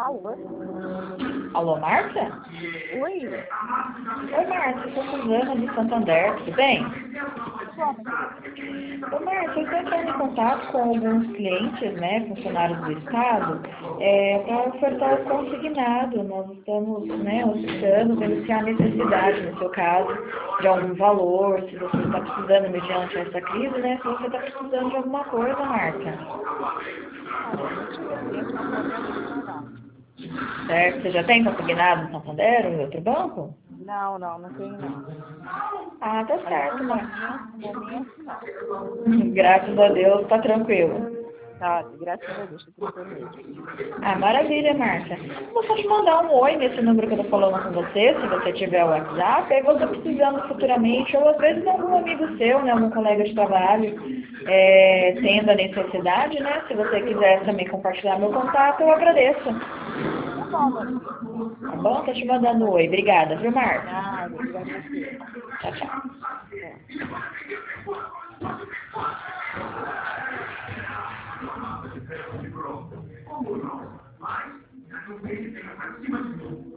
Alô? Alô, Márcia? Oi? Oi, Márcia, eu sou Suzana de Santander, tudo bem? Como, querido? Ô, Márcia, eu estou entrando em contato com alguns clientes, né, funcionários do Estado, para ofertar o consignado. Nós estamos, né, ofertando, vendo se há necessidade, no seu caso, de algum valor, se você está precisando, mediante essa crise, né, se você está precisando de alguma coisa, Márcia. Olha, neste momento não podemos pagar. Certo? Você já tem consignado no Santander ou em outro banco? Não tem não. Ah, tá Mas certo, Márcia. no momento não. Graças a Deus, tá tranquilo. Tá, graças a Deus, tá tranquilo mesmo. Ah, maravilha, Márcia. Vou só te mandar um oi nesse número que eu tô falando com você, se você tiver o WhatsApp, aí você precisando futuramente, ou às vezes algum amigo seu, né, algum colega de trabalho, tendo a necessidade, né, se você quiser também compartilhar meu contato, eu agradeço. Tá bom, meu filho. Tá bom? Tô te mandando um oi. Obrigada, viu, Márcia? Nada, obrigada a você. Tchau, tchau. Tchau. Como não? Mas, já que eu tenho que acima de tudo.